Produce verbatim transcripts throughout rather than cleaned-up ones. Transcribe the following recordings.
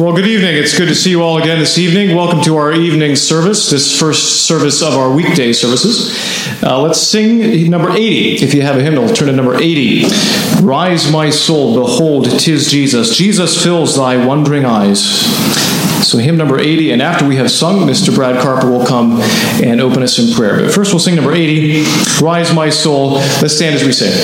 Well, good evening. It's good to see you all again this evening. Welcome to our evening service, this first service of our weekday services. Uh, let's sing number eighty. If you have a hymnal, turn to number eighty. Rise, my soul, behold, 'tis Jesus. Jesus fills thy wondering eyes. So hymn number eighty, and after we have sung, Mister Brad Carper will come and open us in prayer. But first we'll sing number eighty, Rise, my soul. Let's stand as we sing.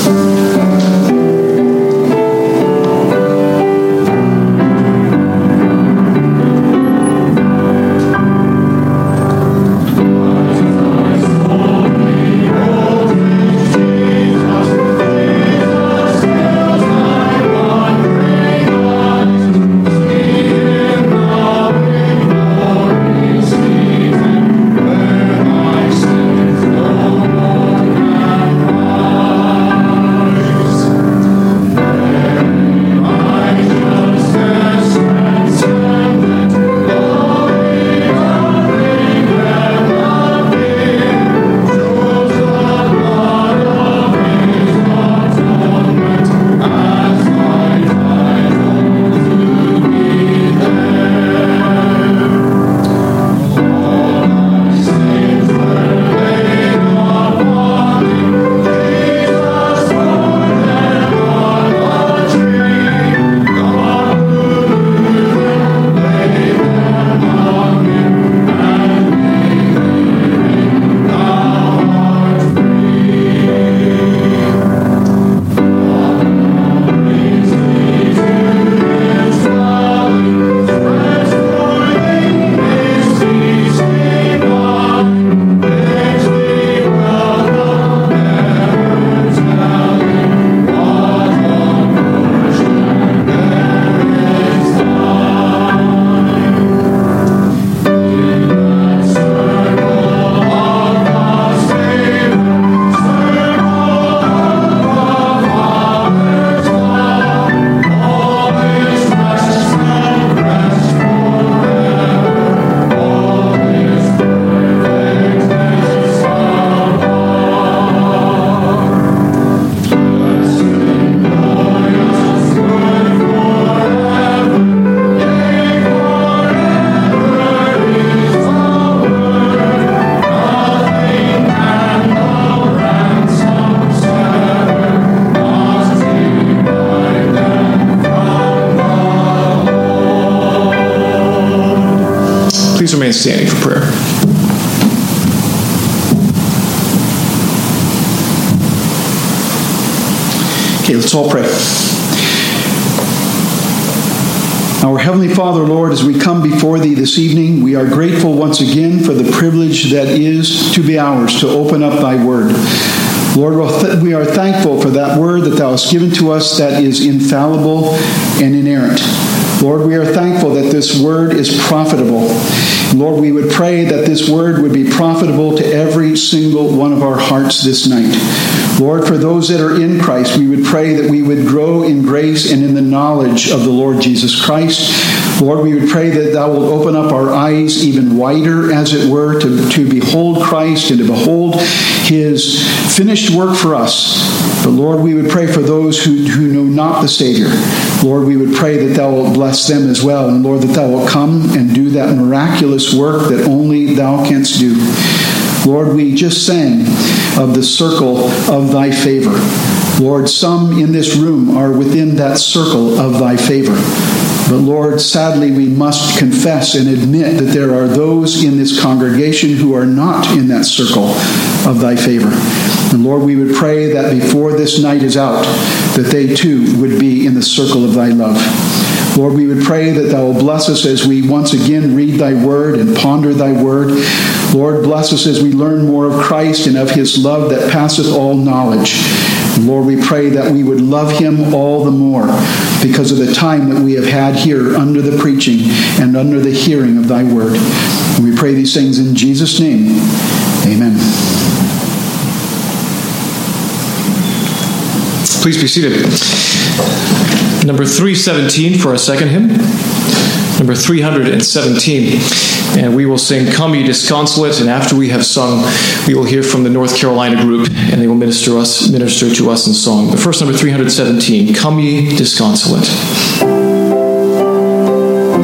Please remain standing for prayer. Okay, let's all pray. Our Heavenly Father, Lord, as we come before Thee this evening, we are grateful once again for the privilege that is to be ours to open up Thy Word. Lord, we are thankful for that Word that Thou hast given to us that is infallible and inerrant. Lord, we are thankful that this Word is profitable. Lord, we would pray that this Word would be profitable to every single one of our hearts this night. Lord, for those that are in Christ, we would pray that we would grow in grace and in the knowledge of the Lord Jesus Christ. Lord, we would pray that Thou wilt open up our eyes even wider, as it were, to, to behold Christ and to behold His finished work for us. But Lord, we would pray for those who, who know not the Savior. Lord, we would pray that Thou wilt bless them as well. And Lord, that Thou wilt come and do that miraculous work that only Thou canst do. Lord, we just sang of the circle of Thy favor. Lord, some in this room are within that circle of Thy favor. But Lord, sadly, we must confess and admit that there are those in this congregation who are not in that circle of Thy favor. And Lord, we would pray that before this night is out, that they too would be in the circle of Thy love. Lord, we would pray that Thou will bless us as we once again read Thy Word and ponder Thy Word. Lord, bless us as we learn more of Christ and of His love that passeth all knowledge. And Lord, we pray that we would love Him all the more because of the time that we have had here under the preaching and under the hearing of Thy Word. And we pray these things in Jesus' name. Amen. Please be seated. Number three seventeen for our second hymn. Number three seventeen. And we will sing Come Ye Disconsolate, and after we have sung, we will hear from the North Carolina group, and they will minister us, minister to us in song. But first, number three seventeen, Come Ye Disconsolate.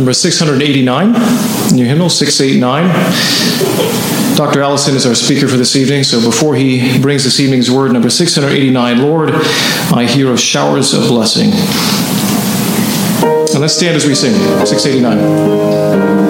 number six eighty-nine, in your hymnal, six eighty-nine. Doctor Allison is our speaker for this evening, so before he brings this evening's word, number six eighty-nine, Lord, I hear of showers of blessing. And let's stand as we sing, six eighty-nine.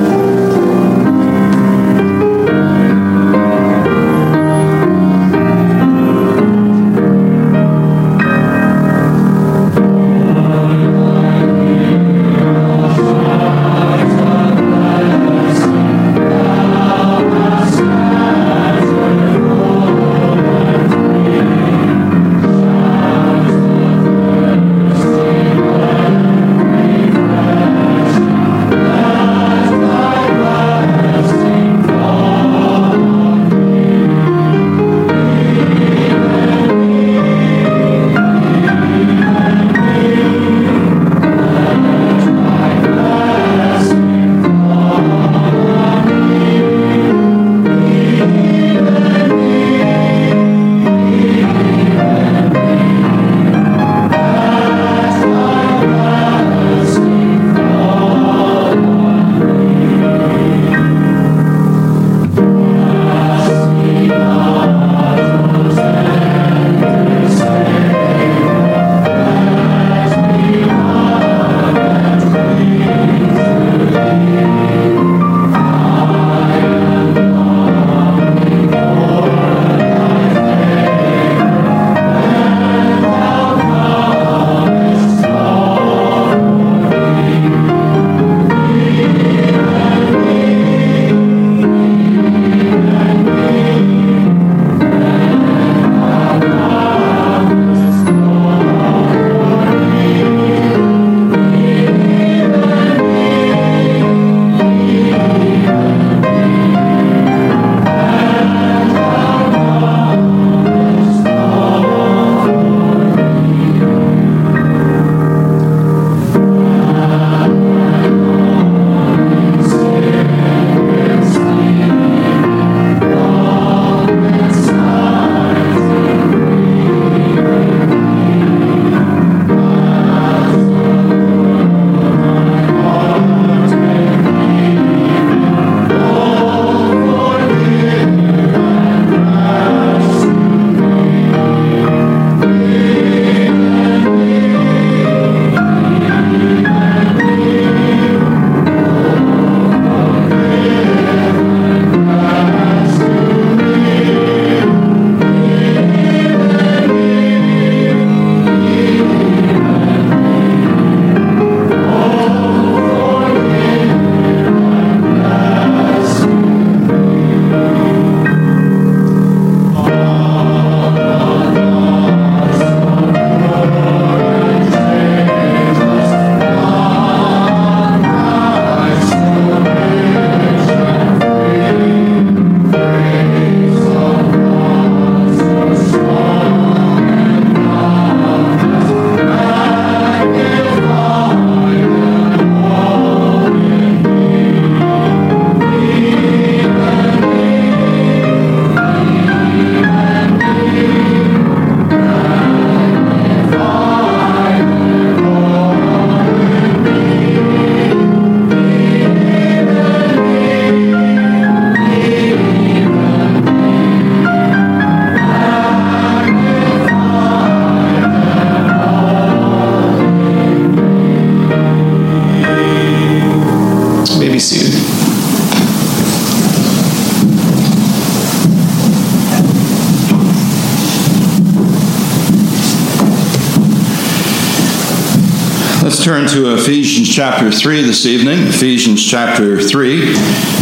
Let's turn to Ephesians chapter three this evening. Ephesians chapter three.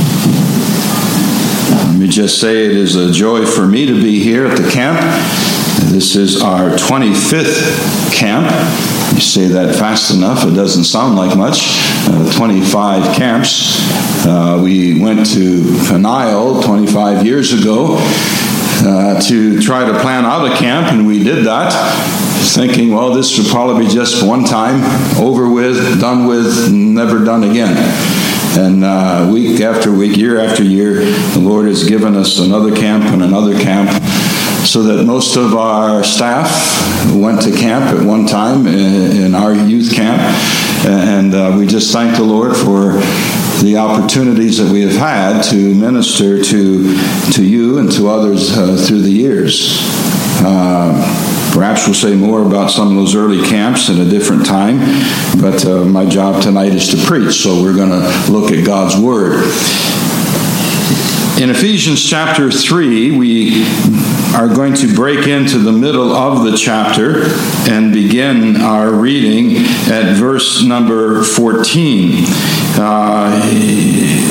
Let me just say it is a joy for me to be here at the camp. This is our twenty-fifth camp. You say that fast enough, it doesn't sound like much. Uh, twenty-five camps. Uh, we went to Peniel twenty-five years ago uh, to try to plan out a camp, and we did that, thinking, well, this would probably be just one time, over with, done with, never done again. And uh, week after week, year after year, the Lord has given us another camp and another camp, so that most of our staff went to camp at one time in our youth camp. And uh, we just thank the Lord for the opportunities that we have had to minister to to you and to others uh, through the years. Uh, Perhaps we'll say more about some of those early camps at a different time, but uh, my job tonight is to preach, so we're going to look at God's Word. In Ephesians chapter three, we are going to break into the middle of the chapter and begin our reading at verse number fourteen. Uh,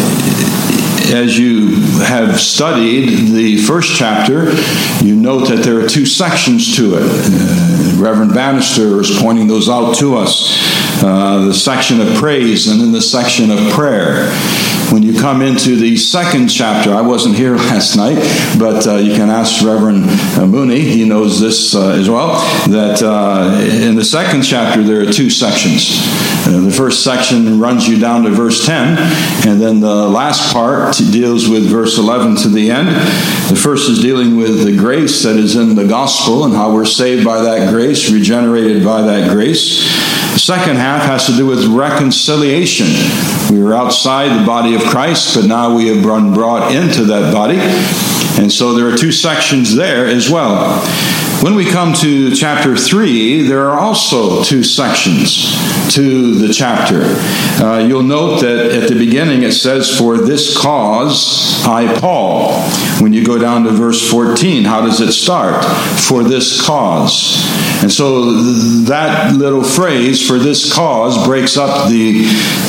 As you have studied the first chapter, you note that there are two sections to it. Uh, Reverend Bannister is pointing those out to us. Uh, the section of praise and then the section of prayer. When you come into the second chapter, I wasn't here last night, but uh, you can ask Reverend Mooney, he knows this uh, as well, that uh, in the second chapter there are two sections. Uh, the first section runs you down to verse ten, and then the last part deals with verse eleven to the end. The first is dealing with the grace that is in the gospel and how we're saved by that grace, regenerated by that grace. The second half has to do with reconciliation. We were outside the body of Christ, but now we have been brought into that body. And so there are two sections there as well. When we come to chapter three, there are also two sections to the chapter. Uh, you'll note that at the beginning it says, "For this cause I, Paul." When you go down to verse fourteen, how does it start? "For this cause." And so that little phrase, "for this cause," breaks up the,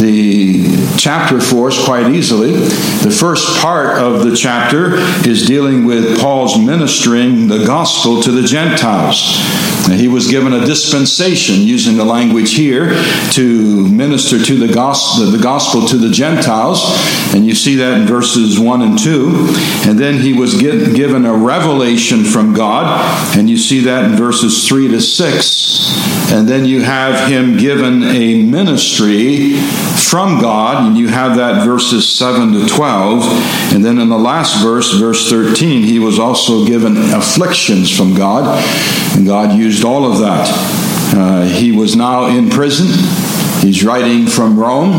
the chapter for us quite easily. The first part of the chapter is dealing with Paul's ministering the gospel to the Gentiles. He was given a dispensation, using the language here, to minister to the gospel, the gospel to the Gentiles. And you see that in verses one and two. And then he was get, given a revelation from God. And you see that in verses three to six. And then you have him given a ministry from God. And you have that verses seven to twelve. And then in the last verse, verse thirteen, he was also given afflictions from God. And God used all of that. Uh, he was now in prison. He's writing from Rome.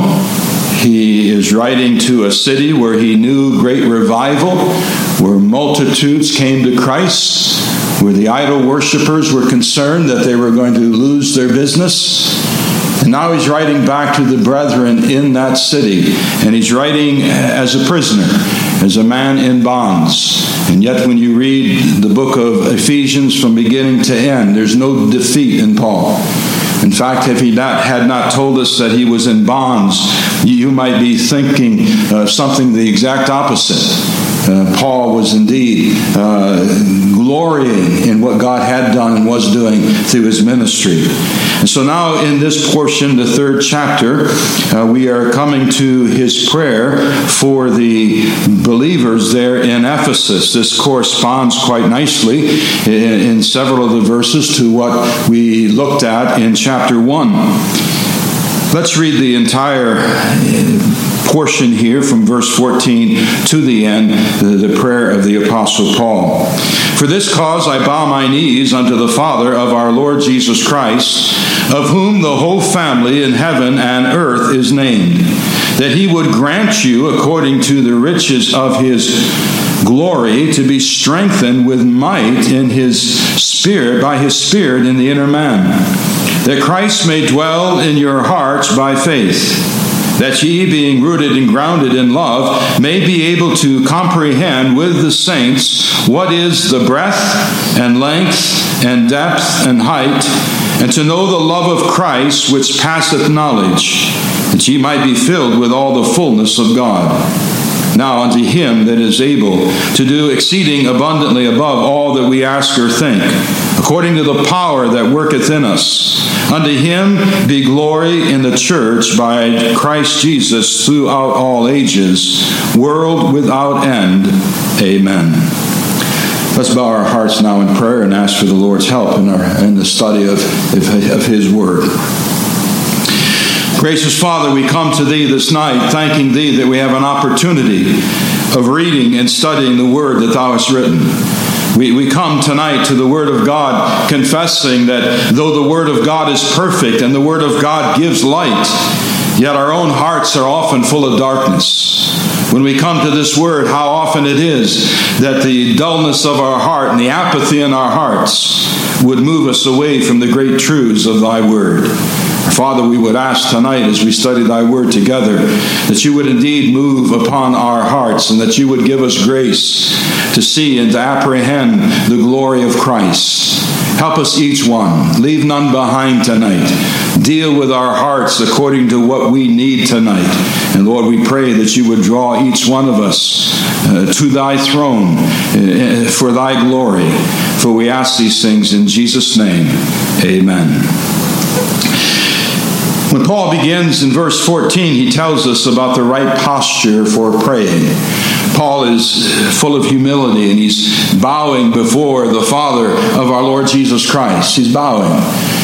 He is writing to a city where he knew great revival, where multitudes came to Christ, where the idol worshippers were concerned that they were going to lose their business. And now he's writing back to the brethren in that city. And he's writing as a prisoner, as a man in bonds. And yet when you read the book of Ephesians from beginning to end, there's no defeat in Paul. In fact, if he not, had not told us that he was in bonds, you might be thinking uh, something the exact opposite. Uh, Paul was indeed uh, glorying in what God had done and was doing through his ministry. And so now in this portion, the third chapter, uh, we are coming to his prayer for the believers there in Ephesus. This corresponds quite nicely in, in several of the verses to what we looked at in chapter one. Let's read the entire portion here from verse fourteen to the end, the, the prayer of the Apostle Paul. "For this cause I bow my knees unto the Father of our Lord Jesus Christ, of whom the whole family in heaven and earth is named, that he would grant you, according to the riches of his glory, to be strengthened with might in his Spirit, by his Spirit in the inner man, that Christ may dwell in your hearts by faith, that ye, being rooted and grounded in love, may be able to comprehend with the saints what is the breadth and length and depth and height, and to know the love of Christ which passeth knowledge, that ye might be filled with all the fullness of God. Now unto him that is able to do exceeding abundantly above all that we ask or think, according to the power that worketh in us. Unto him be glory in the church by Christ Jesus throughout all ages, world without end. Amen." Let's bow our hearts now in prayer and ask for the Lord's help in, our, in the study of, of his word. Gracious Father, we come to thee this night, thanking thee that we have an opportunity of reading and studying the word that thou hast written. We, we come tonight to the Word of God confessing that though the Word of God is perfect and the Word of God gives light, yet our own hearts are often full of darkness. When we come to this Word, how often it is that the dullness of our heart and the apathy in our hearts would move us away from the great truths of Thy Word. Father, we would ask tonight as we study Thy Word together that You would indeed move upon our hearts and that You would give us grace to see and to apprehend the glory of Christ. Help us each one. Leave none behind tonight. Deal with our hearts according to what we need tonight. And Lord, we pray that You would draw each one of us uh, to Thy throne uh, for Thy glory. For we ask these things in Jesus' name. Amen. When Paul begins in verse fourteen, he tells us about the right posture for praying. Paul is full of humility and he's bowing before the Father of our Lord Jesus Christ. He's bowing.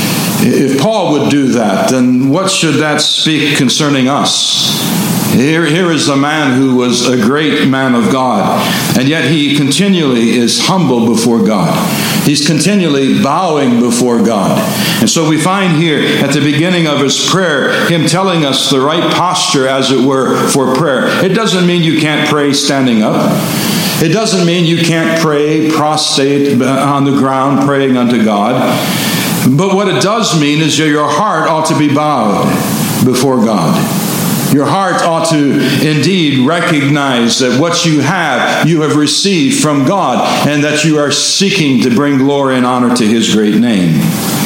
If Paul would do that, then what should that speak concerning us? Here, here is a man who was a great man of God, and yet he continually is humble before God. He's continually bowing before God. And so we find here at the beginning of his prayer, him telling us the right posture, as it were, for prayer. It doesn't mean you can't pray standing up. It doesn't mean you can't pray prostrate on the ground, praying unto God. But what it does mean is that your heart ought to be bowed before God. Your heart ought to indeed recognize that what you have, you have received from God, and that you are seeking to bring glory and honor to His great name.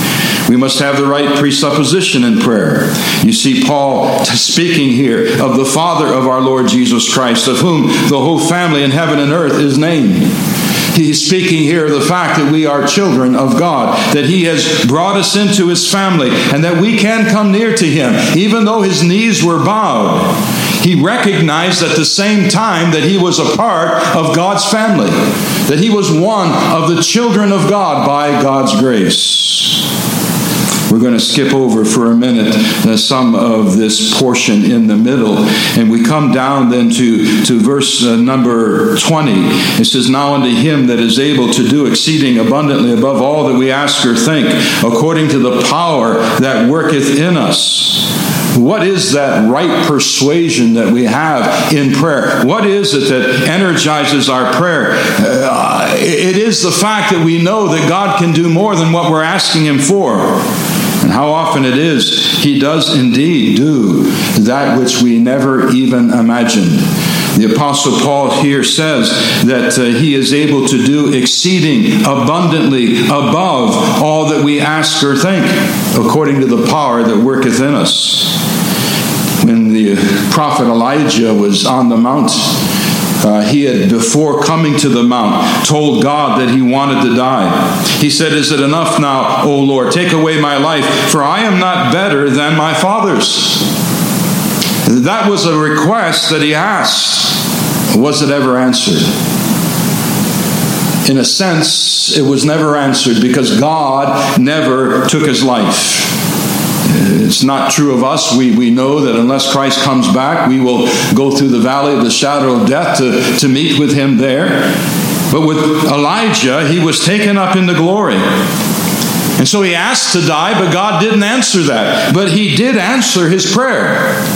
We must have the right presupposition in prayer. You see Paul speaking here of the Father of our Lord Jesus Christ, of whom the whole family in heaven and earth is named. He's speaking here of the fact that we are children of God, that He has brought us into His family, and that we can come near to Him. Even though His knees were bowed, he recognized at the same time that he was a part of God's family, that he was one of the children of God by God's grace. We're going to skip over for a minute uh, some of this portion in the middle. And we come down then to, to verse uh, number twenty. It says, "Now unto Him that is able to do exceeding abundantly above all that we ask or think, according to the power that worketh in us." What is that right persuasion that we have in prayer? What is it that energizes our prayer? Uh, it is the fact that we know that God can do more than what we're asking Him for. And how often it is He does indeed do that which we never even imagined. The Apostle Paul here says that uh, he is able to do exceeding abundantly above all that we ask or think, according to the power that worketh in us. When the prophet Elijah was on the mount, Uh, he had, before coming to the mount, told God that he wanted to die. He said, "Is it enough now, O Lord? Take away my life, for I am not better than my fathers." That was a request that he asked. Was it ever answered? In a sense, it was never answered because God never took his life. It's not true of us. We, we know that unless Christ comes back, we will go through the valley of the shadow of death to, to meet with Him there. But with Elijah, he was taken up into glory. And so he asked to die, but God didn't answer that. But He did answer his prayer.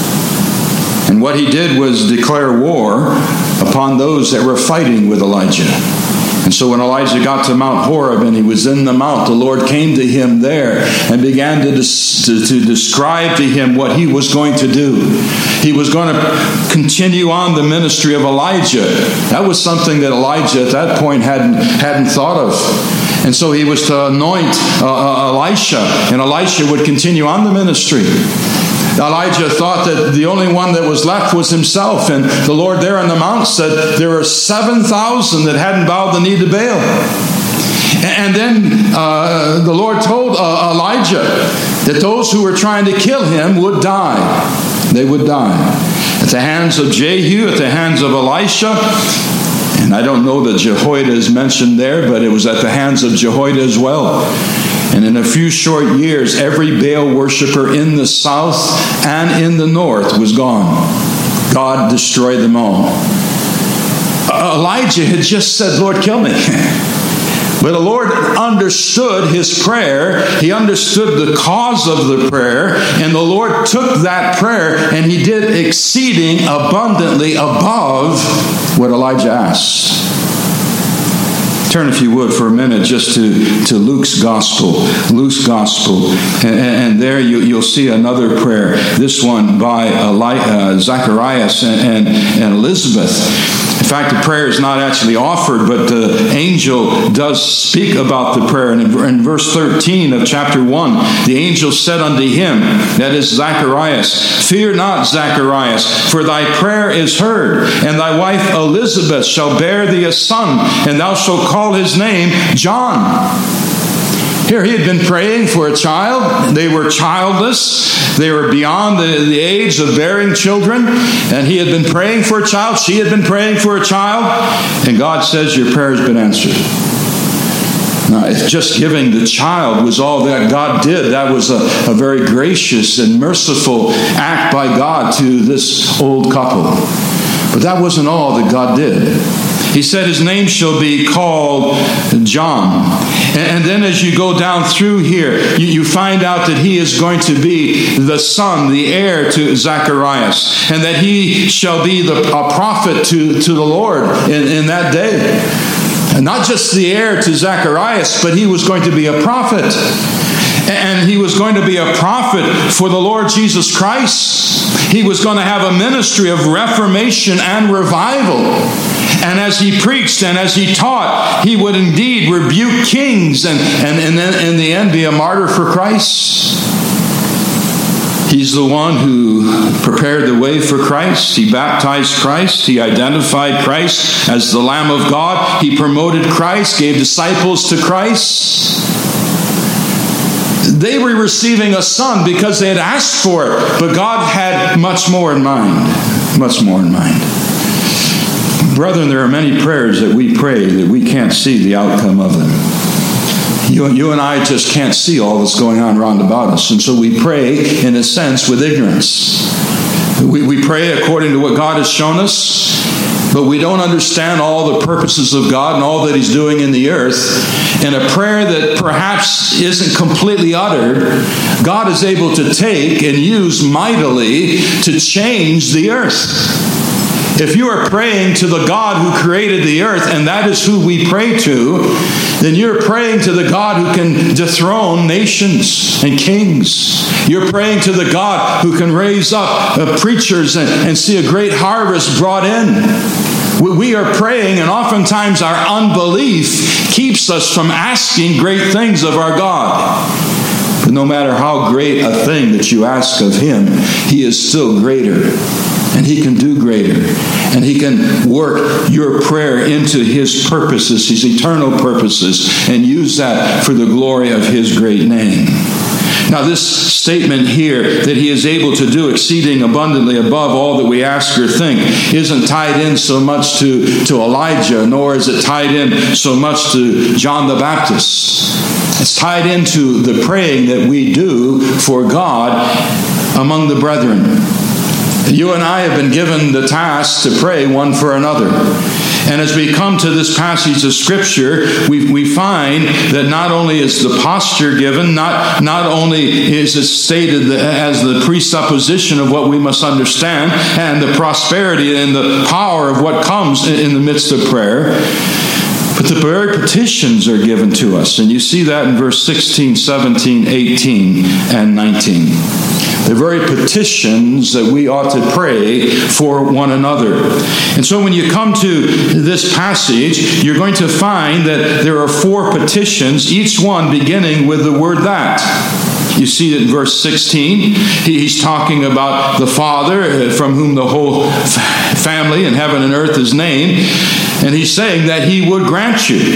And what He did was declare war upon those that were fighting with Elijah. And so when Elijah got to Mount Horeb and he was in the mount, the Lord came to him there and began to, to, to describe to him what He was going to do. He was going to continue on the ministry of Elijah. That was something that Elijah at that point hadn't, hadn't thought of. And so he was to anoint uh, Elisha, and Elisha would continue on the ministry. Elijah thought that the only one that was left was himself, and the Lord there on the mount said there were seven thousand that hadn't bowed the knee to Baal. And then uh, the Lord told uh, Elijah that those who were trying to kill him would die. They would die at the hands of Jehu, at the hands of Elisha. And I don't know that Jehoiada is mentioned there, but it was at the hands of Jehoiada as well. And in a few short years, every Baal worshiper in the south and in the north was gone. God destroyed them all. Elijah had just said, "Lord, kill me." But the Lord understood his prayer. He understood the cause of the prayer. And the Lord took that prayer and he did exceeding abundantly above what Elijah asked. Turn, if you would, for a minute just to, to Luke's Gospel. Luke's Gospel. And, and there you, you'll see another prayer. This one by Eli, uh, Zacharias and, and, and Elizabeth. In fact, the prayer is not actually offered, but the angel does speak about the prayer. And in verse thirteen of chapter one, the angel said unto him, that is Zacharias, fear not, Zacharias, for thy prayer is heard, and thy wife Elizabeth shall bear thee a son, and thou shalt call his name John. Here he had been praying for a child. They were childless. They were beyond the, the age of bearing children. And he had been praying for a child. She had been praying for a child. And God says, your prayer has been answered. Now, if just giving the child was all that God did, that was a, a very gracious and merciful act by God to this old couple. But that wasn't all that God did. He said his name shall be called John. And then as you go down through here, you find out that he is going to be the son, the heir to Zacharias, and that he shall be the, a prophet to, to the Lord in, in that day. And not just the heir to Zacharias, but he was going to be a prophet. And he was going to be a prophet for the Lord Jesus Christ. He was going to have a ministry of reformation and revival. And as he preached and as he taught, he would indeed rebuke kings and, and, and then in the end be a martyr for Christ. He's the one who prepared the way for Christ. He baptized Christ. He identified Christ as the Lamb of God. He promoted Christ, gave disciples to Christ. They were receiving a son because they had asked for it, but God had much more in mind. Much more in mind. Brethren, there are many prayers that we pray that we can't see the outcome of them. You, you and I just can't see all that's going on round about us. And so we pray, in a sense, with ignorance. We, we pray according to what God has shown us, but we don't understand all the purposes of God and all that he's doing in the earth. And a prayer that perhaps isn't completely uttered, God is able to take and use mightily to change the earth. If you are praying to the God who created the earth, and that is who we pray to, then you're praying to the God who can dethrone nations and kings. You're praying to the God who can raise up uh, preachers and, and see a great harvest brought in. We, we are praying, and oftentimes our unbelief keeps us from asking great things of our God. But no matter how great a thing that you ask of him, he is still greater. And he can do greater. And he can work your prayer into his purposes, his eternal purposes, and use that for the glory of his great name. Now, this statement here, that he is able to do exceeding abundantly above all that we ask or think, isn't tied in so much to, to Elijah, nor is it tied in so much to John the Baptist. It's tied into the praying that we do for God among the brethren. You and I have been given the task to pray one for another. And as we come to this passage of Scripture, we, we find that not only is the posture given, not, not only is it stated as the presupposition of what we must understand, and the prosperity and the power of what comes in the midst of prayer, but the very petitions are given to us. And you see that in verse sixteen, seventeen, eighteen, and nineteen. The very petitions that we ought to pray for one another. And so when you come to this passage, you're going to find that there are four petitions, each one beginning with the word that. You see it in verse sixteen. He's talking about the Father, from whom the whole family in heaven and earth is named. And he's saying that he would grant you.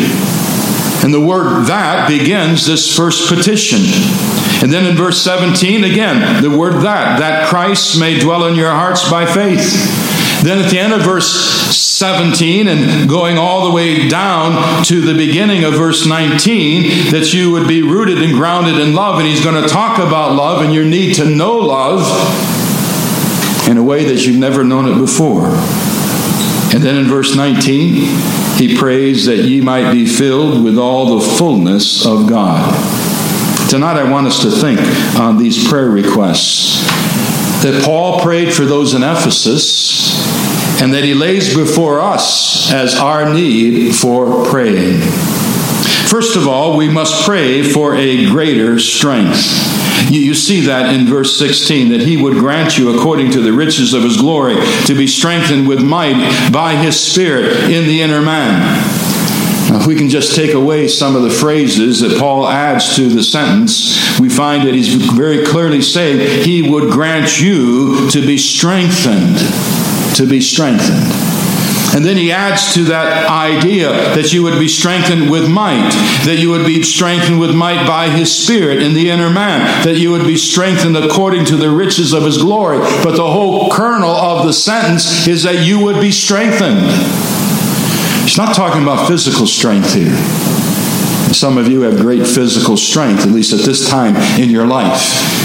And the word that begins this first petition. And then in verse seventeen, again, the word that, that Christ may dwell in your hearts by faith. Then at the end of verse seventeen, and going all the way down to the beginning of verse nineteen, that you would be rooted and grounded in love. And he's going to talk about love and your need to know love in a way that you've never known it before. And then in verse nineteen, he prays that ye might be filled with all the fullness of God. Tonight I want us to think on these prayer requests that Paul prayed for those in Ephesus, and that he lays before us as our need for praying. First of all, we must pray for a greater strength. You, you see that in verse sixteen, that he would grant you, according to the riches of his glory, to be strengthened with might by his Spirit in the inner man. Now, if we can just take away some of the phrases that Paul adds to the sentence, we find that he's very clearly saying he would grant you to be strengthened. To be strengthened. And then he adds to that idea that you would be strengthened with might, that you would be strengthened with might by his Spirit in the inner man, that you would be strengthened according to the riches of his glory. But the whole kernel of the sentence is that you would be strengthened. He's not talking about physical strength here. Some of you have great physical strength, at least at this time in your life.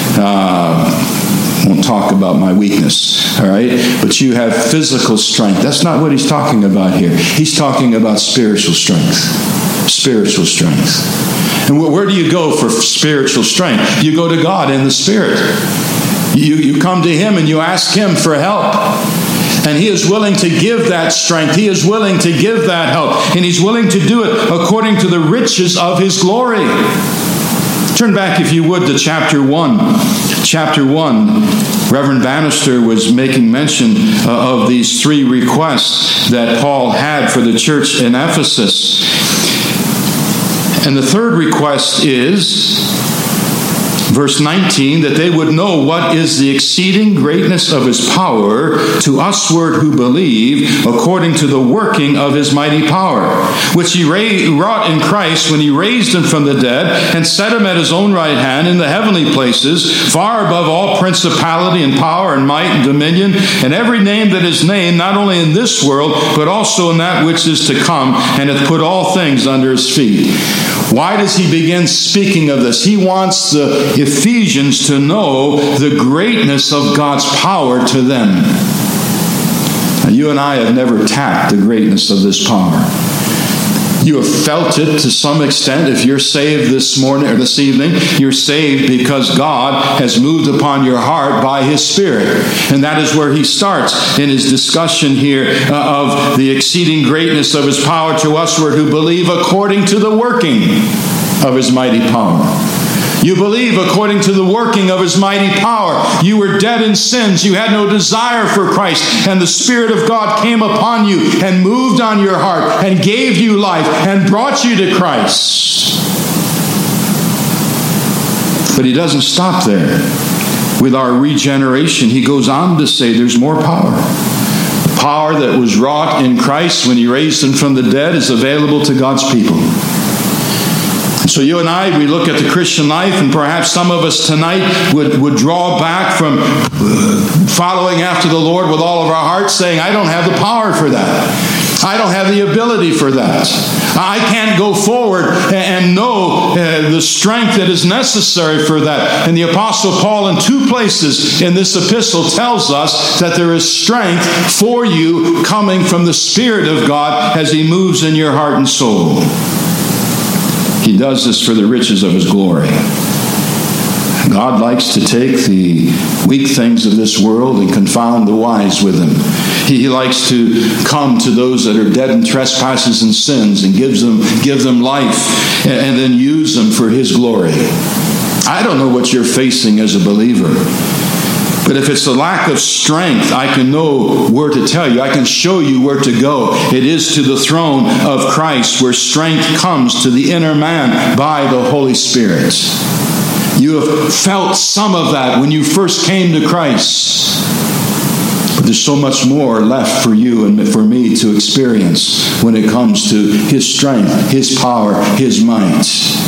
Uh, won't talk about my weakness, all right? But you have physical strength. That's not what he's talking about here. He's talking about spiritual strength. Spiritual strength. And where do you go for spiritual strength? You go to God in the Spirit. You, you come to him and you ask him for help. And he is willing to give that strength. He is willing to give that help. And he's willing to do it according to the riches of his glory. Turn back, if you would, to chapter one. Chapter one, Reverend Bannister was making mention uh, of these three requests that Paul had for the church in Ephesus. And the third request is, verse nineteen, that they would know what is the exceeding greatness of his power to usward who believe, according to the working of his mighty power, which he wrought in Christ when he raised him from the dead and set him at his own right hand in the heavenly places, far above all principality and power and might and dominion, and every name that is named, not only in this world, but also in that which is to come, and hath put all things under his feet. Why does he begin speaking of this? He wants the Ephesians to know the greatness of God's power to them. Now, you and I have never tapped the greatness of this power. You have felt it to some extent. If you're saved this morning or this evening, you're saved because God has moved upon your heart by his Spirit. And that is where he starts in his discussion here uh, of the exceeding greatness of his power to usward who believe according to the working of his mighty power. You believe according to the working of his mighty power. You were dead in sins. You had no desire for Christ. And the Spirit of God came upon you and moved on your heart and gave you life and brought you to Christ. But he doesn't stop there. With our regeneration, he goes on to say there's more power. The power that was wrought in Christ when he raised him from the dead is available to God's people. So you and I, we look at the Christian life, and perhaps some of us tonight would, would draw back from following after the Lord with all of our hearts, saying, I don't have the power for that. I don't have the ability for that. I can't go forward and know uh, the strength that is necessary for that. And the Apostle Paul in two places in this epistle tells us that there is strength for you coming from the Spirit of God as he moves in your heart and soul. He does this for the riches of his glory. God likes to take the weak things of this world and confound the wise with them. He likes to come to those that are dead in trespasses and sins and gives them, give them life and then use them for his glory. I don't know what you're facing as a believer. But if it's the lack of strength, I can know where to tell you. I can show you where to go. It is to the throne of Christ where strength comes to the inner man by the Holy Spirit. You have felt some of that when you first came to Christ. But there's so much more left for you and for me to experience when it comes to his strength, his power, his might.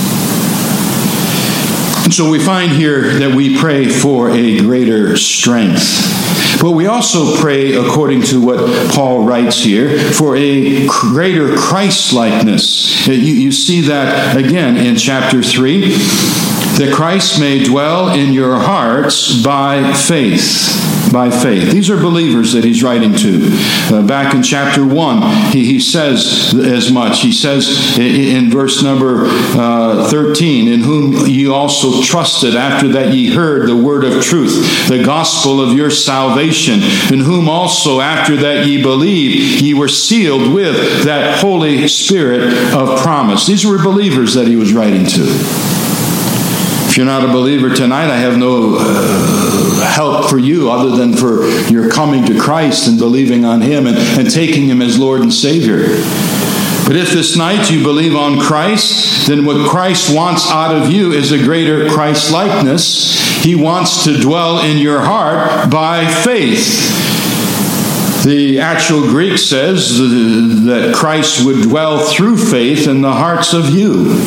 And so we find here that we pray for a greater strength. But we also pray, according to what Paul writes here, for a greater Christ-likeness. You, you see that again in chapter three, that Christ may dwell in your hearts by faith. by faith. These are believers that he's writing to. Uh, back in chapter one, he, he says as much. He says in, in verse number uh, thirteen, in whom ye also trusted after that ye heard the word of truth, the gospel of your salvation, in whom also after that ye believed, ye were sealed with that Holy Spirit of promise. These were believers that he was writing to. If you're not a believer tonight, I have no uh, help for you other than for your coming to Christ and believing on him and, and taking him as Lord and Savior. But if this night you believe on Christ, then what Christ wants out of you is a greater Christ-likeness. He wants to dwell in your heart by faith. The actual Greek says that Christ would dwell through faith in the hearts of you.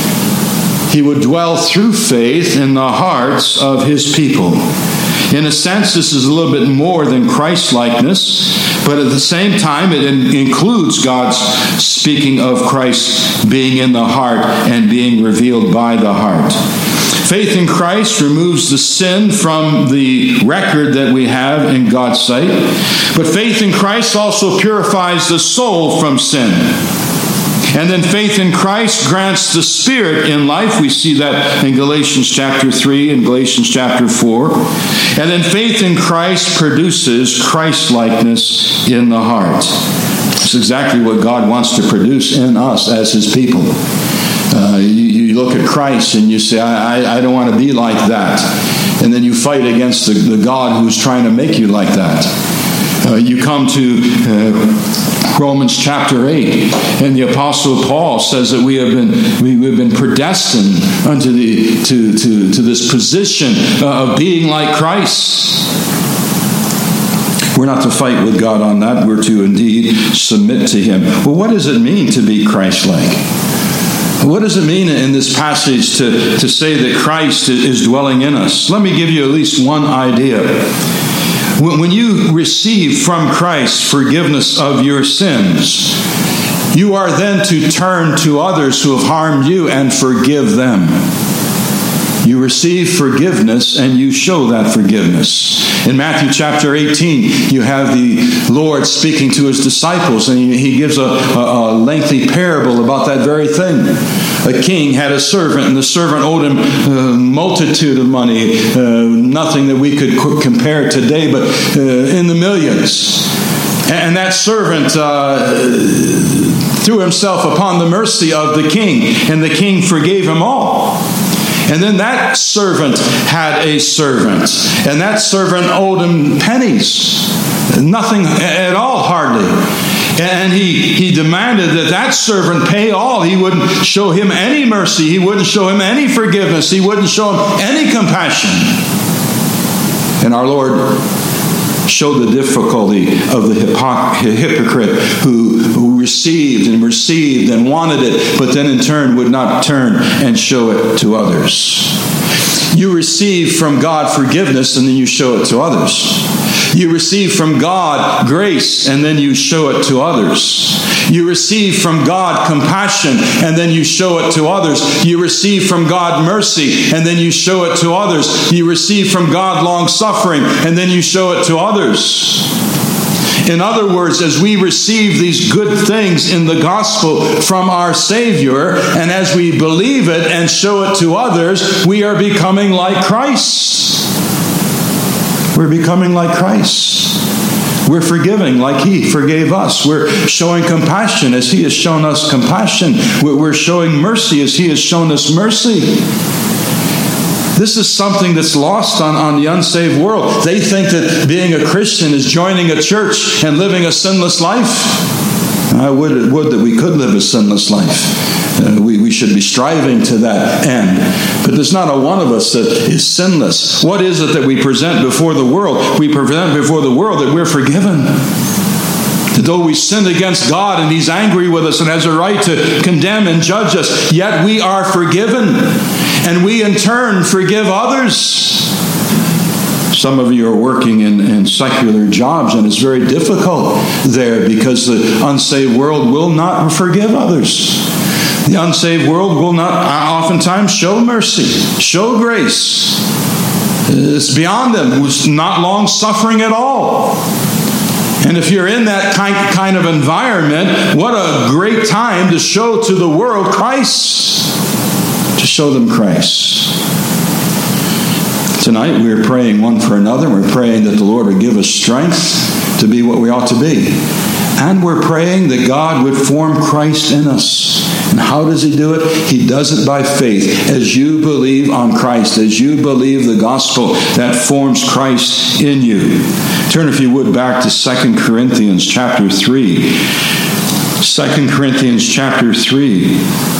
He would dwell through faith in the hearts of his people. In a sense, this is a little bit more than Christ-likeness, but at the same time, it includes God's speaking of Christ being in the heart and being revealed by the heart. Faith in Christ removes the sin from the record that we have in God's sight, but faith in Christ also purifies the soul from sin. And then faith in Christ grants the Spirit in life. We see that in Galatians chapter three and Galatians chapter four. And then faith in Christ produces Christ-likeness in the heart. It's exactly what God wants to produce in us as his people. Uh, you, you look at Christ and you say, I, I, I don't want to be like that. And then you fight against the, the God who's trying to make you like that. Uh, you come to uh, Romans chapter eight, and the Apostle Paul says that we have been we, we've been predestined unto the to to to this position uh, of being like Christ. We're not to fight with God on that. We're to indeed submit to him. Well, what does it mean to be Christ-like? What does it mean in this passage to, to say that Christ is dwelling in us? Let me give you at least one idea. When you receive from Christ forgiveness of your sins, you are then to turn to others who have harmed you and forgive them. You receive forgiveness and you show that forgiveness. In Matthew chapter eighteen, you have the Lord speaking to his disciples, and he gives a, a, a lengthy parable about that very thing. A king had a servant, and the servant owed him a multitude of money, uh, nothing that we could compare today, but uh, in the millions. And that servant uh, threw himself upon the mercy of the king, and the king forgave him all. And then that servant had a servant, and that servant owed him pennies, nothing at all, hardly. And he, he demanded that that servant pay all. He wouldn't show him any mercy. He wouldn't show him any forgiveness. He wouldn't show him any compassion. And our Lord showed the difficulty of the hypocrite who, who received and received and wanted it, but then in turn would not turn and show it to others. You receive from God forgiveness, and then you show it to others. You receive from God grace, and then you show it to others. You receive from God compassion, and then you show it to others. You receive from God mercy, and then you show it to others. You receive from God long-suffering, and then you show it to others. In other words, as we receive these good things in the gospel from our Savior, and as we believe it and show it to others, we are becoming like Christ. We're becoming like Christ. We're forgiving like he forgave us. We're showing compassion as he has shown us compassion. We're showing mercy as he has shown us mercy. This is something that's lost on, on the unsaved world. They think that being a Christian is joining a church and living a sinless life. I would, would that we could live a sinless life. Uh, we, we should be striving to that end. But there's not a one of us that is sinless. What is it that we present before the world? We present before the world that we're forgiven. That though we sinned against God and he's angry with us and has a right to condemn and judge us, yet we are forgiven. And we in turn forgive others. Some of you are working in, in secular jobs, and it's very difficult there because the unsaved world will not forgive others. The unsaved world will not oftentimes show mercy, show grace. It's beyond them. It was not long suffering at all. And if you're in that kind, kind of environment, what a great time to show to the world Christ. To show them Christ. Tonight we're praying one for another. We're praying that the Lord would give us strength to be what we ought to be. And we're praying that God would form Christ in us. And how does He do it? He does it by faith. As you believe on Christ, as you believe the gospel that forms Christ in you. Turn, if you would, back to Second Corinthians chapter three. Second Corinthians chapter three.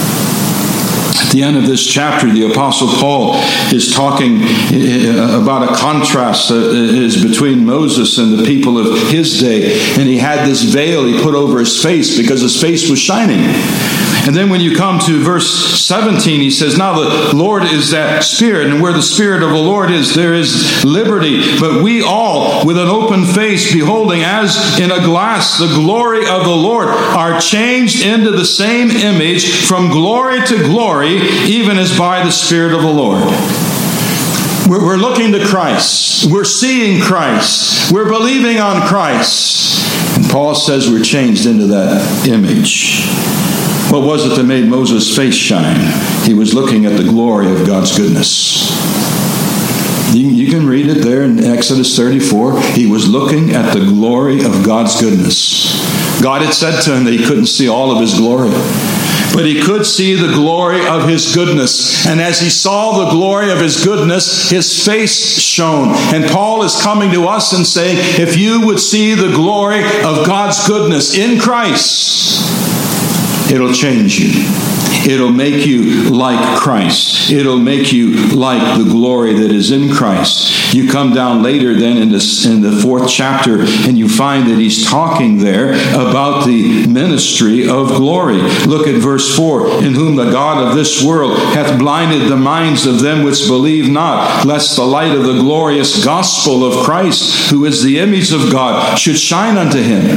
At the end of this chapter, the Apostle Paul is talking about a contrast that is between Moses and the people of his day. And he had this veil he put over his face because his face was shining. And then when you come to verse seventeen, he says, now the Lord is that Spirit, and where the Spirit of the Lord is, there is liberty. But we all, with an open face, beholding as in a glass the glory of the Lord, are changed into the same image from glory to glory, even as by the Spirit of the Lord. We're, we're looking to Christ. We're seeing Christ. We're believing on Christ. And Paul says we're changed into that image. What was it that made Moses' face shine? He was looking at the glory of God's goodness. You, you can read it there in Exodus thirty-four. He was looking at the glory of God's goodness. God had said to him that he couldn't see all of His glory, but he could see the glory of His goodness. And as he saw the glory of His goodness, his face shone. And Paul is coming to us and saying, if you would see the glory of God's goodness in Christ, it'll change you. It'll make you like Christ. It'll make you like the glory that is in Christ. You come down later then in, this, in the fourth chapter and you find that he's talking there about the ministry of glory. Look at verse four. In whom the God of this world hath blinded the minds of them which believe not, lest the light of the glorious gospel of Christ, who is the image of God, should shine unto him.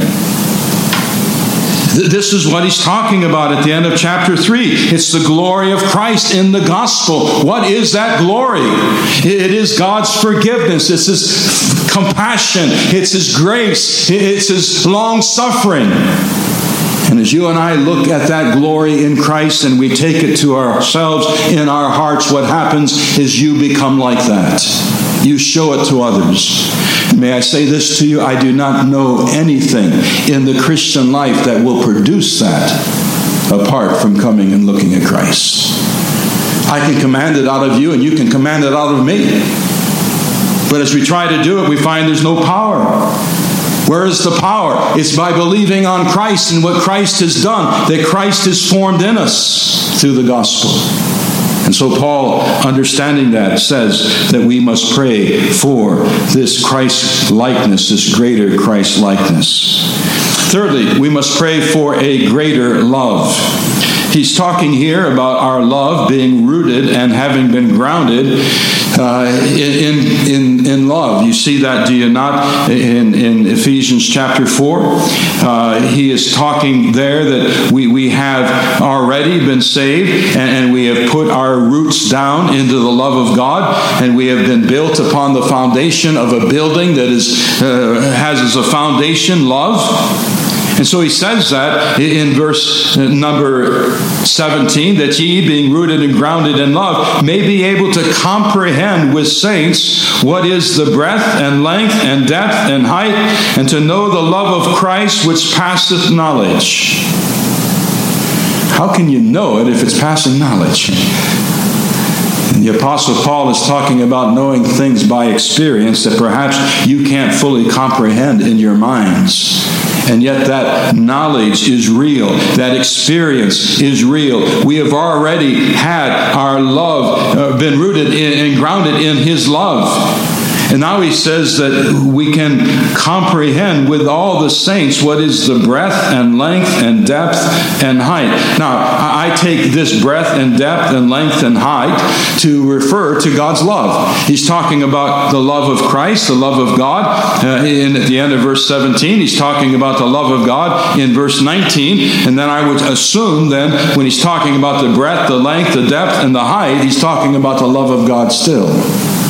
This is what he's talking about at the end of chapter three. It's the glory of Christ in the gospel. What is that glory? It is God's forgiveness. It's His compassion. It's His grace. It's His long suffering. And as you and I look at that glory in Christ and we take it to ourselves in our hearts, what happens is you become like that. You show it to others. May I say this to you? I do not know anything in the Christian life that will produce that apart from coming and looking at Christ. I can command it out of you and you can command it out of me. But as we try to do it, we find there's no power. Where is the power? It's by believing on Christ and what Christ has done, that Christ is formed in us through the gospel. And so Paul, understanding that, says that we must pray for this Christ likeness, this greater Christ likeness. Thirdly, we must pray for a greater love. He's talking here about our love being rooted and having been grounded uh, in, in, in love. You see that, do you not, in, in Ephesians chapter four? Uh, he is talking there that we, we have already been saved and, and we have put our roots down into the love of God, and we have been built upon the foundation of a building that is uh, has as a foundation love. And so he says that in verse number seventeen, that ye, being rooted and grounded in love, may be able to comprehend with saints what is the breadth and length and depth and height, and to know the love of Christ which passeth knowledge. How can you know it if it's passing knowledge? And the Apostle Paul is talking about knowing things by experience that perhaps you can't fully comprehend in your minds. And yet that knowledge is real. That experience is real. We have already had our love uh, been rooted in, and grounded in His love. And now he says that we can comprehend with all the saints what is the breadth and length and depth and height. Now, I take this breadth and depth and length and height to refer to God's love. He's talking about the love of Christ, the love of God. Uh, in, at the end of verse seventeen, he's talking about the love of God in verse nineteen. And then I would assume then when he's talking about the breadth, the length, the depth, and the height, he's talking about the love of God still.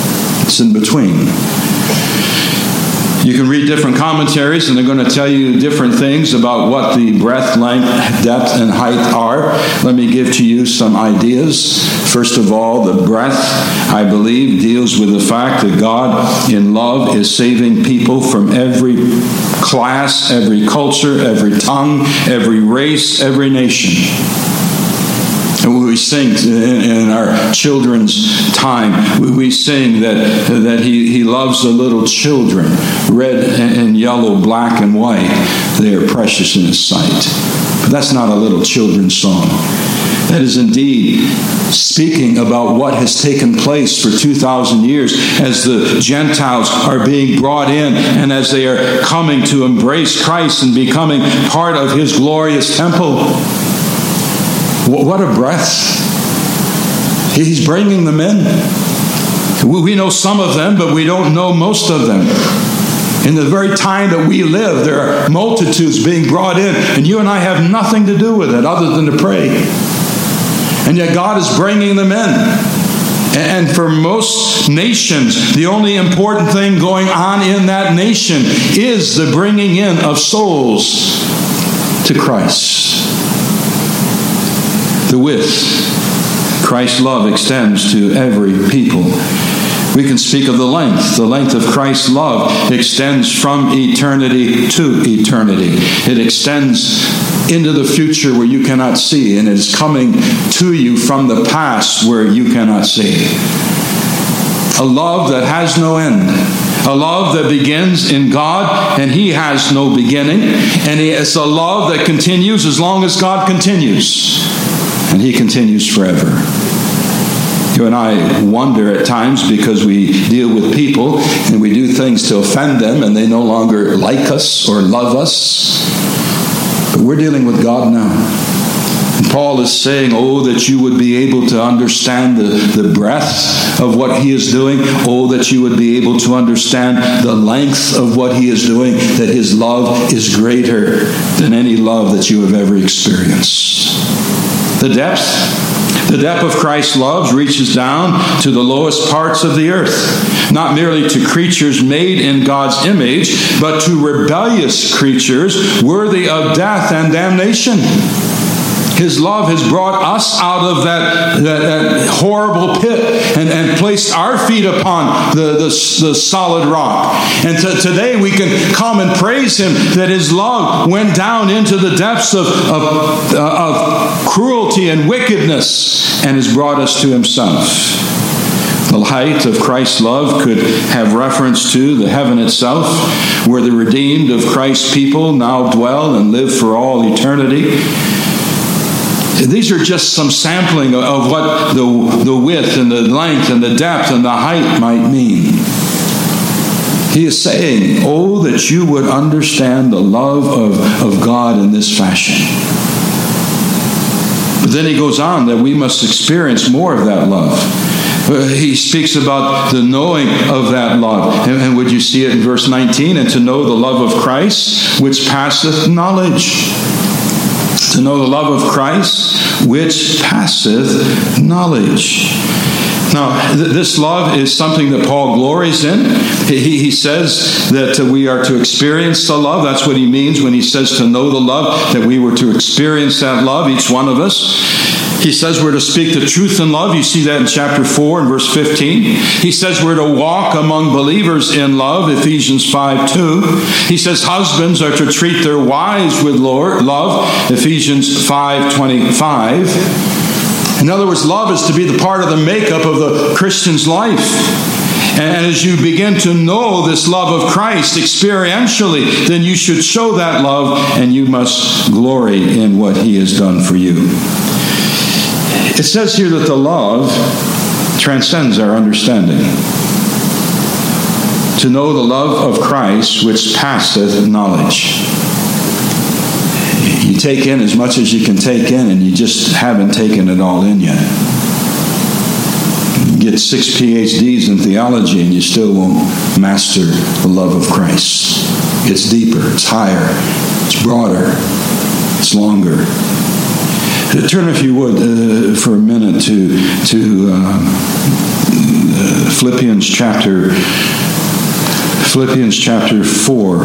It's in between. You can read different commentaries, and they're going to tell you different things about what the breadth, length, depth, and height are. Let me give to you some ideas. First of all, the breadth, I believe, deals with the fact that God, in love, is saving people from every class, every culture, every tongue, every race, every nation. And we sing in our children's time, we sing that, that he, he loves the little children, red and yellow, black and white. They are precious in His sight. But that's not a little children's song. That is indeed speaking about what has taken place for two thousand years as the Gentiles are being brought in and as they are coming to embrace Christ and becoming part of His glorious temple. What a breath. He's bringing them in. We know some of them, but we don't know most of them. In the very time that we live, there are multitudes being brought in, and you and I have nothing to do with it other than to pray. And yet God is bringing them in. And for most nations, the only important thing going on in that nation is the bringing in of souls to Christ. The width, Christ's love extends to every people. We can speak of the length. The length of Christ's love extends from eternity to eternity. It extends into the future where you cannot see, and it is coming to you from the past where you cannot see. A love that has no end. A love that begins in God, and He has no beginning. And it's a love that continues as long as God continues. And He continues forever. You and I wonder at times because we deal with people and we do things to offend them and they no longer like us or love us. But we're dealing with God now. And Paul is saying, oh, that you would be able to understand the, the breadth of what He is doing. Oh, that you would be able to understand the length of what He is doing. That His love is greater than any love that you have ever experienced. The depth. The depth of Christ's love reaches down to the lowest parts of the earth, not merely to creatures made in God's image, but to rebellious creatures worthy of death and damnation. His love has brought us out of that, that, that horrible pit and, and placed our feet upon the, the, the solid rock. And to, today we can come and praise Him that His love went down into the depths of, of, uh, of cruelty and wickedness and has brought us to Himself. The height of Christ's love could have reference to the heaven itself, where the redeemed of Christ's people now dwell and live for all eternity. These are just some sampling of what the, the width and the length and the depth and the height might mean. He is saying, oh, that you would understand the love of, of God in this fashion. But then he goes on that we must experience more of that love. He speaks about the knowing of that love. And, and would you see it in verse nineteen? And to know the love of Christ, which passeth knowledge. To know the love of Christ, which passeth knowledge. Now, th- this love is something that Paul glories in. He, he says that uh, we are to experience the love. That's what he means when he says to know the love, that we were to experience that love, each one of us. He says we're to speak the truth in love. You see that in chapter four and verse fifteen. He says we're to walk among believers in love, Ephesians five two. He says husbands are to treat their wives with Lord, love, Ephesians five twenty-five. In other words, love is to be the part of the makeup of the Christian's life. And as you begin to know this love of Christ experientially, then you should show that love and you must glory in what He has done for you. It says here that the love transcends our understanding. To know the love of Christ, which passeth knowledge. You take in as much as you can take in, and you just haven't taken it all in yet. You get six P H Ds in theology, and you still won't master the love of Christ. It's deeper, it's higher, it's broader, it's longer. Turn, if you would, uh, for a minute to to uh, uh, Philippians chapter Philippians chapter four.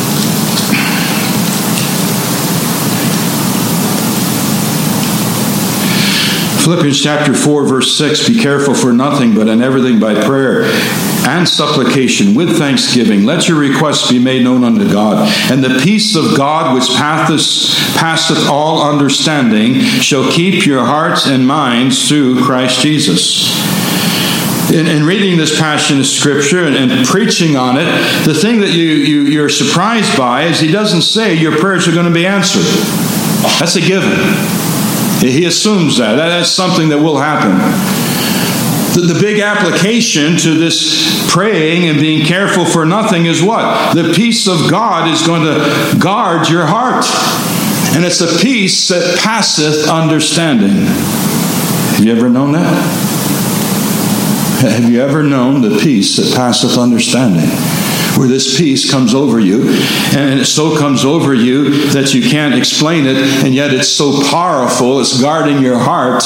Philippians chapter four, verse six, be careful for nothing, but in everything by prayer and supplication with thanksgiving, let your requests be made known unto God. And the peace of God, which passeth, passeth all understanding, shall keep your hearts and minds through Christ Jesus. In, in reading this passage of Scripture and, and preaching on it, the thing that you, you, you're surprised by is he doesn't say your prayers are going to be answered. That's a given. He assumes that. That's something that will happen. The, the big application to this praying and being careful for nothing is what? The peace of God is going to guard your heart. And it's a peace that passeth understanding. Have you ever known that? Have you ever known the peace that passeth understanding? Where this peace comes over you, and it so comes over you that you can't explain it, and yet it's so powerful, it's guarding your heart.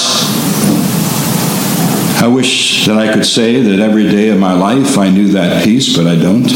I wish that I could say that every day of my life I knew that peace, but I don't.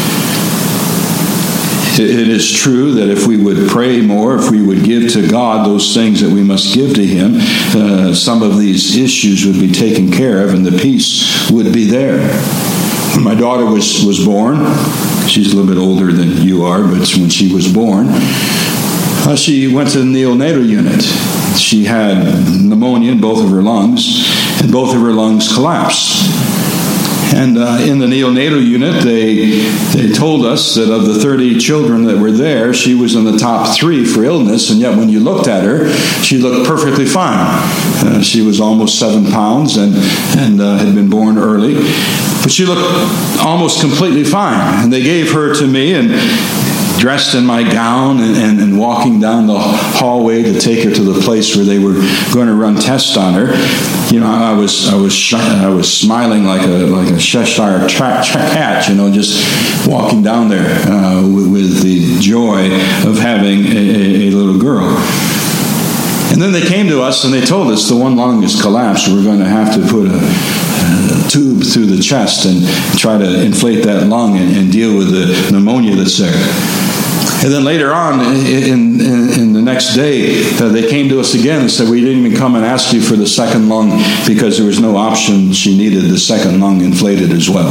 It is true that if we would pray more, if we would give to God those things that we must give to Him, uh, some of these issues would be taken care of and the peace would be there. When my daughter was, was born, she's a little bit older than you are, but when she was born, uh, she went to the neonatal unit. She had pneumonia in both of her lungs, and both of her lungs collapsed. And uh, in the neonatal unit, they they told us that of the thirty children that were there, she was in the top three for illness, and yet when you looked at her, she looked perfectly fine. Uh, she was almost seven pounds and, and uh, had been born early, but she looked almost completely fine. And they gave her to me, and dressed in my gown and, and, and walking down the hallway to take her to the place where they were going to run tests on her. You know, I was I was sh- I was smiling like a like a Cheshire tra- tra- cat. You know, just walking down there uh, with, with the joy of having a, a, a little girl. And then they came to us and they told us the one lung is collapsed. We're going to have to put a, a tube through the chest and try to inflate that lung and, and deal with the pneumonia that's there. And then later on, in, in, in the next day, uh, they came to us again and said, we didn't even come and ask you for the second lung because there was no option. She needed the second lung inflated as well.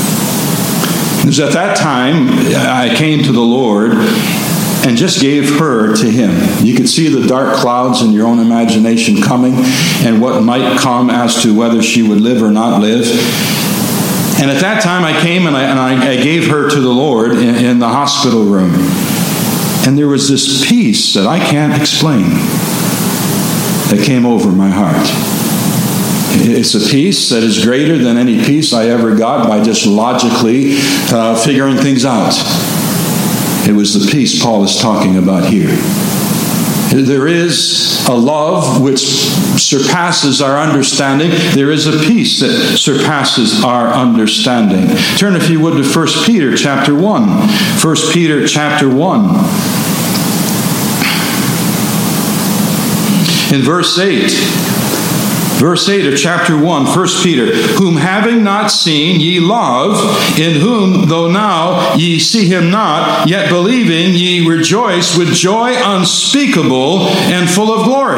It was at that time I came to the Lord and just gave her to Him. You could see the dark clouds in your own imagination coming and what might come as to whether she would live or not live. And at that time I came and I, and I, I gave her to the Lord in, in the hospital room. And there was this peace that I can't explain that came over my heart. It's a peace that is greater than any peace I ever got by just logically uh, figuring things out. It was the peace Paul is talking about here. There is a love which surpasses our understanding. There is a peace that surpasses our understanding. Turn, if you would, to First Peter chapter one. First Peter chapter one. In verse eight. Verse eight of chapter one, First Peter, whom having not seen ye love, in whom though now ye see him not, yet believing ye rejoice with joy unspeakable and full of glory.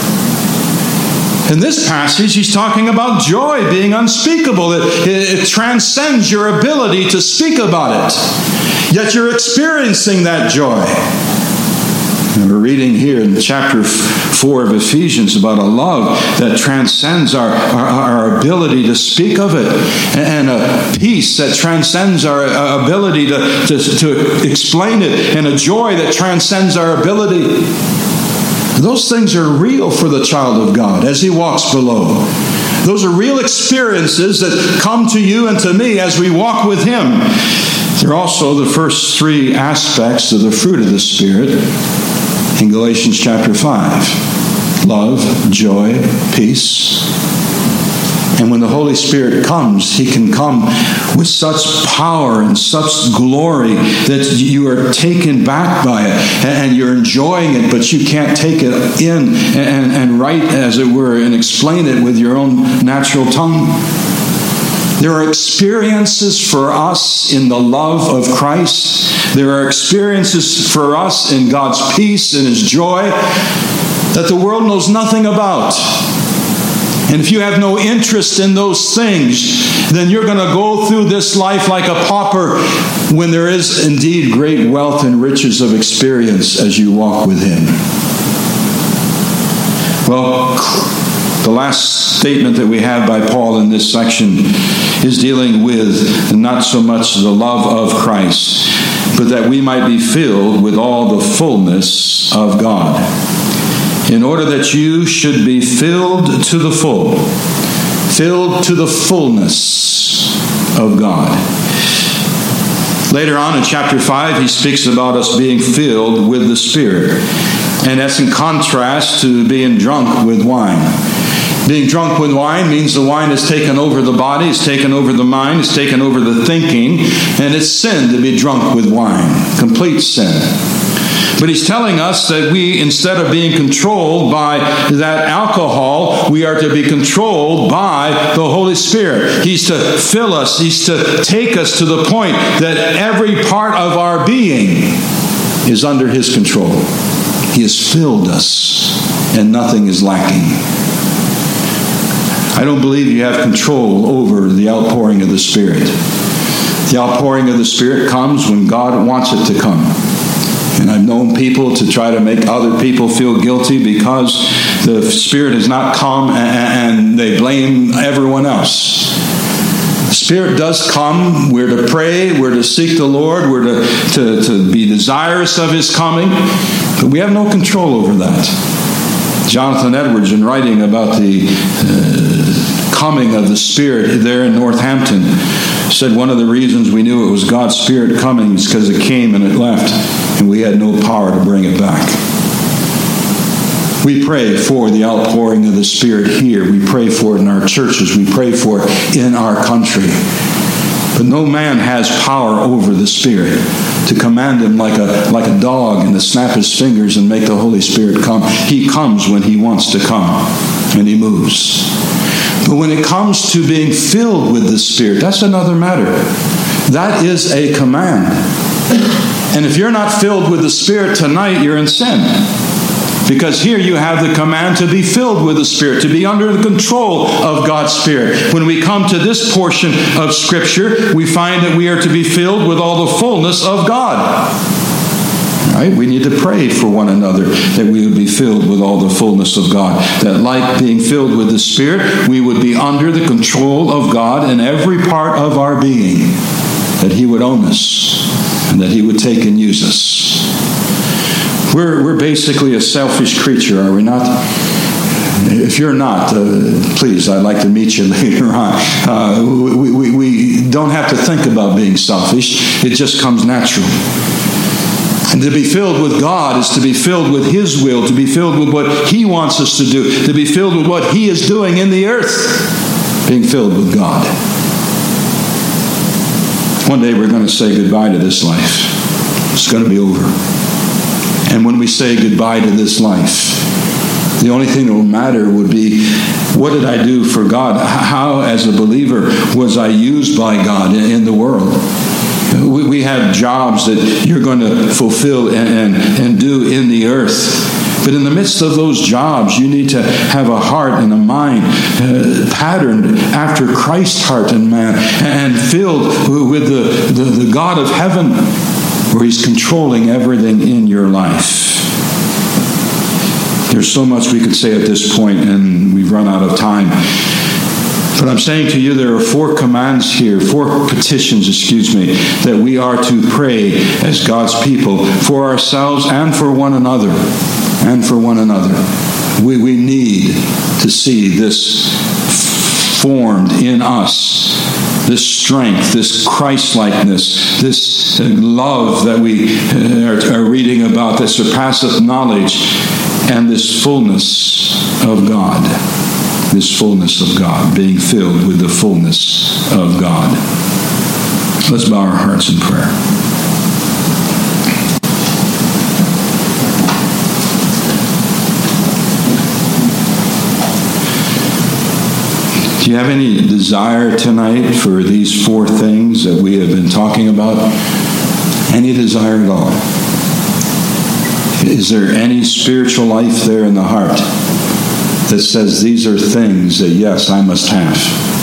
In this passage, he's talking about joy being unspeakable. It, it, it transcends your ability to speak about it. Yet you're experiencing that joy. And we're reading here in chapter four of Ephesians about a love that transcends our, our, our ability to speak of it, and a peace that transcends our ability to, to, to explain it, and a joy that transcends our ability. Those things are real for the child of God as he walks below. Those are real experiences that come to you and to me as we walk with Him. They're also the first three aspects of the fruit of the Spirit in Galatians chapter five. Love, joy, peace. And when the Holy Spirit comes, He can come with such power and such glory that you are taken back by it and you're enjoying it, but you can't take it in and, and write, as it were, and explain it with your own natural tongue. There are experiences for us in the love of Christ. There are experiences for us in God's peace and His joy that the world knows nothing about. And if you have no interest in those things, then you're going to go through this life like a pauper when there is indeed great wealth and riches of experience as you walk with Him. Well, the last statement that we have by Paul in this section is dealing with not so much the love of Christ, but that we might be filled with all the fullness of God. In order that you should be filled to the full, filled to the fullness of God. Later on in chapter five, he speaks about us being filled with the Spirit. And that's in contrast to being drunk with wine. Being drunk with wine means the wine has taken over the body, it's taken over the mind, it's taken over the thinking, and it's sin to be drunk with wine. Complete sin. But he's telling us that we, instead of being controlled by that alcohol, we are to be controlled by the Holy Spirit. He's to fill us. He's to take us to the point that every part of our being is under His control. He has filled us, and nothing is lacking. I don't believe you have control over the outpouring of the Spirit. The outpouring of the Spirit comes when God wants it to come. And I've known people to try to make other people feel guilty because the Spirit has not come, and they blame everyone else. The Spirit does come. We're to pray. We're to seek the Lord. We're to, to, to be desirous of His coming. But we have no control over that. Jonathan Edwards, in writing about the uh, coming of the Spirit there in Northampton, said one of the reasons we knew it was God's Spirit coming is because it came and it left, and we had no power to bring it back. We pray for the outpouring of the Spirit here. We pray for it in our churches. We pray for it in our country. But no man has power over the Spirit to command him like a, like a dog and to snap his fingers and make the Holy Spirit come. He comes when He wants to come, and He moves. But when it comes to being filled with the Spirit, that's another matter. That is a command. And if you're not filled with the Spirit tonight, you're in sin. Because here you have the command to be filled with the Spirit, to be under the control of God's Spirit. When we come to this portion of Scripture, we find that we are to be filled with all the fullness of God. Right? We need to pray for one another that we would be filled with all the fullness of God. That like being filled with the Spirit, we would be under the control of God in every part of our being. That He would own us and that He would take and use us. We're, we're basically a selfish creature, are we not? If you're not, uh, please, I'd like to meet you later on. Uh, we, we, we don't have to think about being selfish. It just comes natural. And to be filled with God is to be filled with His will, to be filled with what He wants us to do, to be filled with what He is doing in the earth, being filled with God. One day we're going to say goodbye to this life. It's going to be over. And when we say goodbye to this life, the only thing that will matter would be, what did I do for God? How, as a believer, was I used by God in the world? We have jobs that you're going to fulfill and, and, and do in the earth. But in the midst of those jobs, you need to have a heart and a mind uh, patterned after Christ's heart and man, and filled with the, the, the God of heaven, where He's controlling everything in your life. There's so much we could say at this point, and we've run out of time. But I'm saying to you, there are four commands here, four petitions, excuse me, that we are to pray as God's people for ourselves and for one another. And for one another. We, we need to see this formed in us. This strength, this Christ-likeness, this love that we are, are reading about that surpasseth knowledge, and this fullness of God. This fullness of God, being filled with the fullness of God. Let's bow our hearts in prayer. Do you have any desire tonight for these four things that we have been talking about? Any desire at all? Is there any spiritual life there in the heart that says these are things that, yes, I must have?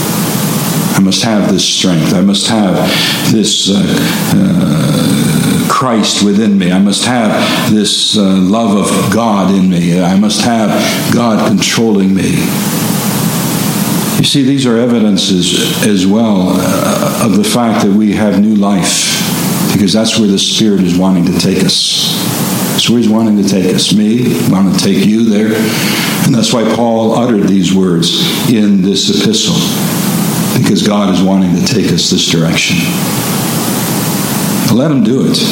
I must have this strength. I must have this uh, uh, Christ within me. I must have this uh, love of God in me. I must have God controlling me. You see, these are evidences as well uh, of the fact that we have new life, because that's where the Spirit is wanting to take us. That's where He's wanting to take us. Me, want to take you there. And that's why Paul uttered these words in this epistle, because God is wanting to take us this direction. Let Him do it.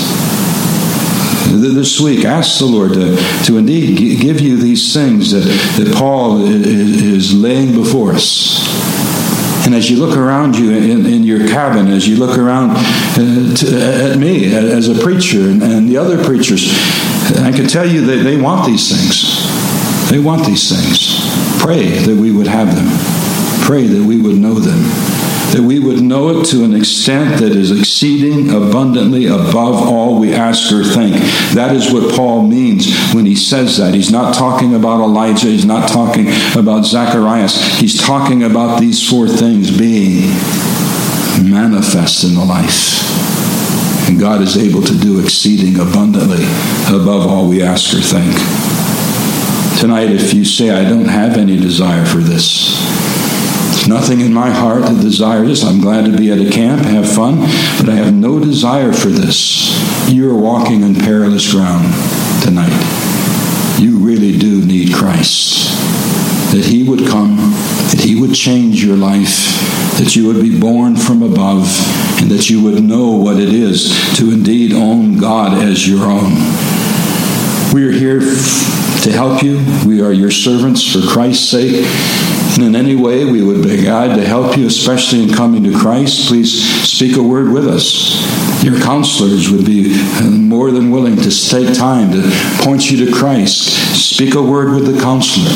This week, ask the Lord to, to indeed give you these things that, that Paul is, is laying before us. And as you look around you in, in your cabin, as you look around uh, to, at me as a preacher and, and the other preachers, I can tell you that they want these things. They want these things. Pray that we would have them. Pray that we would know them. That we would know it to an extent that is exceeding abundantly above all we ask or think. That is what Paul means when he says that. He's not talking about Elijah. He's not talking about Zacharias. He's talking about these four things being manifest in the life. And God is able to do exceeding abundantly above all we ask or think. Tonight, if you say, I don't have any desire for this, nothing in my heart that desires this. I'm glad to be at a camp, have fun, but I have no desire for this. You are walking in perilous ground tonight. You really do need Christ. That He would come, that He would change your life, that you would be born from above, and that you would know what it is to indeed own God as your own. We are here to help you. We are your servants for Christ's sake. And in any way we would be glad to help you, especially in coming to Christ. Please speak a word with us. Your counselors would be more than willing to take time to point you to Christ. Speak a word with the counselor.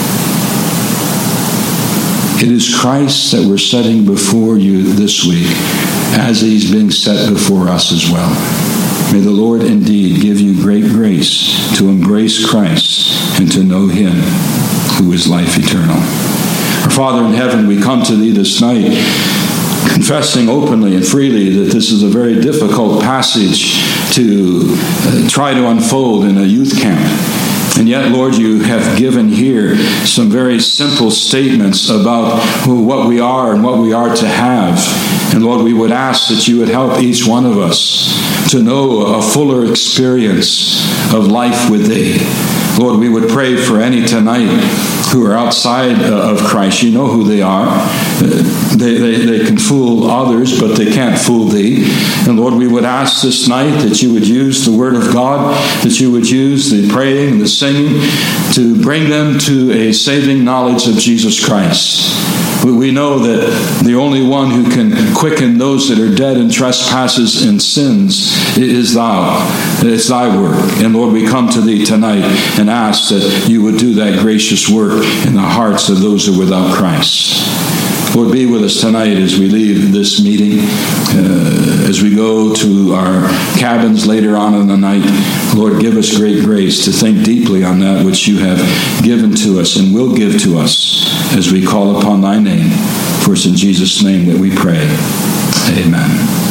It is Christ that we're setting before you this week, as He's being set before us as well. May the Lord indeed give you great grace to embrace Christ and to know Him who is life eternal. Our Father in heaven, we come to Thee this night confessing openly and freely that this is a very difficult passage to uh, try to unfold in a youth camp. And yet, Lord, you have given here some very simple statements about who, what we are and what we are to have. And Lord, we would ask that you would help each one of us to know a fuller experience of life with Thee. Lord, we would pray for any tonight who are outside of Christ. You know who they are. They, they, they can fool others, but they can't fool Thee. And Lord, we would ask this night that you would use the Word of God, that you would use the praying and the singing to bring them to a saving knowledge of Jesus Christ. We know that the only one who can quicken those that are dead in trespasses and sins is Thou. It's Thy work. And Lord, we come to Thee tonight and ask that you would do that gracious work in the hearts of those who are without Christ. Lord, be with us tonight as we leave this meeting, uh, as we go to our cabins later on in the night. Lord, give us great grace to think deeply on that which you have given to us and will give to us as we call upon Thy name. For it's in Jesus' name that we pray. Amen.